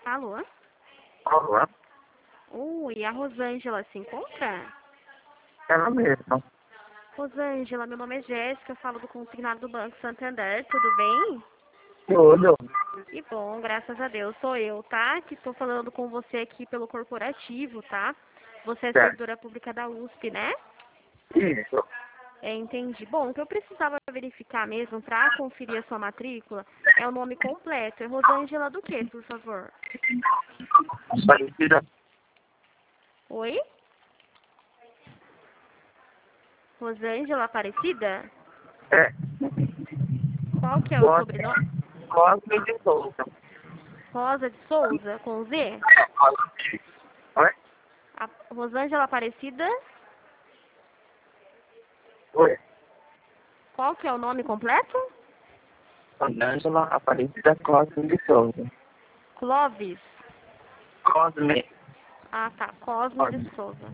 Alô? Olá, Oi, a Rosângela se encontra? ela mesma. Rosângela, meu nome é Jéssica, eu falo do consignado do Banco Santander, tudo bem? Tudo. Que bom, graças a Deus, sou eu, tá? Que estou falando com você aqui pelo corporativo, tá? Você é Certo. servidora pública da USP, né? Isso. Entendi. Bom, o que eu precisava verificar mesmo para conferir a sua matrícula é o nome completo. É Rosângela do quê, por favor? Parecida. Oi? Rosângela Aparecida? É. Qual que é o Cosme sobrenome? Cosme de Souza. Rosa de Souza, com Z? Oi? A Rosângela Aparecida? Oi. Qual que é o nome completo? Ângela Aparecida Cosme de Souza. Clóvis. Cosme. Ah, tá. Cosme de Cosme. Souza.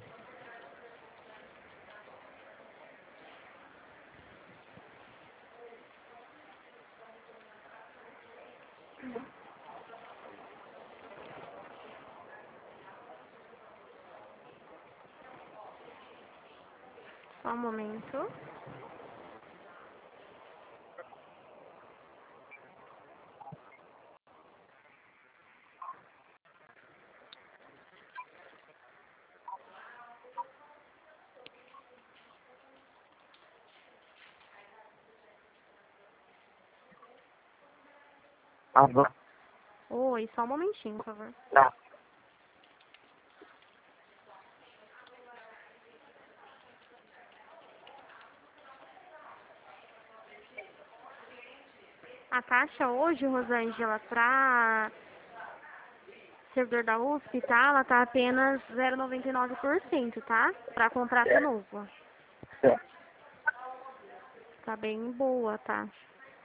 Só um momento. Alô. Oi, só um momentinho, por favor. Tá. A taxa hoje, Rosângela, para servidor da USP, tá? Ela tá apenas 0,99%, tá? Para contrato Certo. novo. Certo. Tá bem boa a taxa.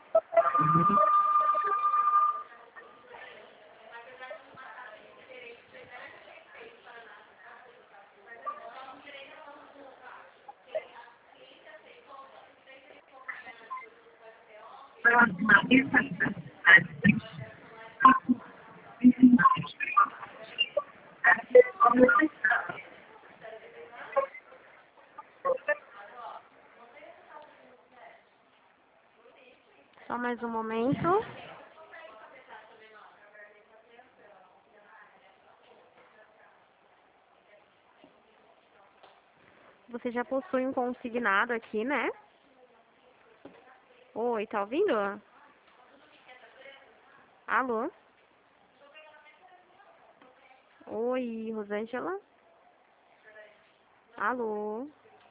Só mais um momento. Você já possui um consignado aqui, né? Oi, tá ouvindo? Alô? Oi, Rosângela? Alô?